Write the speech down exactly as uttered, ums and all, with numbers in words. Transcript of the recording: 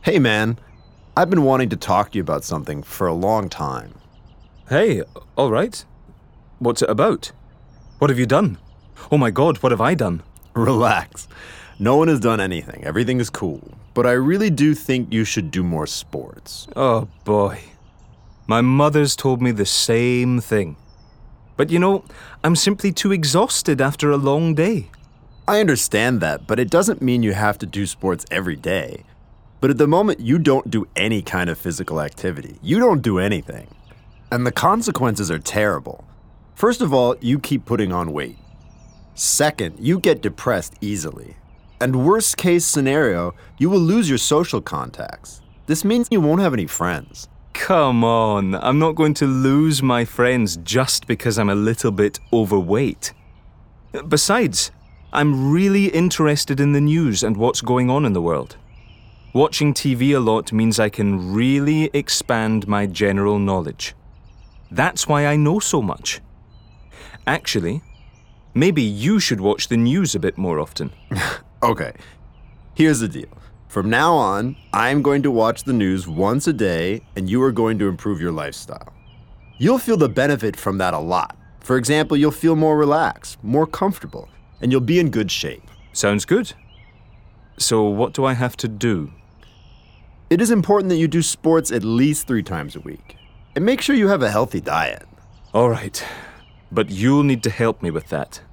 Hey man, I've been wanting to talk to you about something for a long time. Hey, all right. What's it about? What have you done? Oh my god, what have I done? Relax. No one has done anything. Everything is cool. But I really do think you should do more sports. Oh boy. My mother's told me the same thing. But you know, I'm simply too exhausted after a long day. I understand that, but it doesn't mean you have to do sports every day. But at the moment, you don't do any kind of physical activity. You don't do anything. And the consequences are terrible. First of all, you keep putting on weight. Second, you get depressed easily. And worst case scenario, you will lose your social contacts. This means you won't have any friends. Come on, I'm not going to lose my friends just because I'm a little bit overweight. Besides, I'm really interested in the news and what's going on in the world. Watching T V a lot means I can really expand my general knowledge. That's why I know so much. Actually, maybe you should watch the news a bit more often. Okay, here's the deal. From now on, I'm going to watch the news once a day, and you are going to improve your lifestyle. You'll feel the benefit from that a lot. For example, you'll feel more relaxed, more comfortable, and you'll be in good shape. Sounds good. So what do I have to do? It is important that you do sports at least three times a week. And make sure you have a healthy diet. All right, but you'll need to help me with that.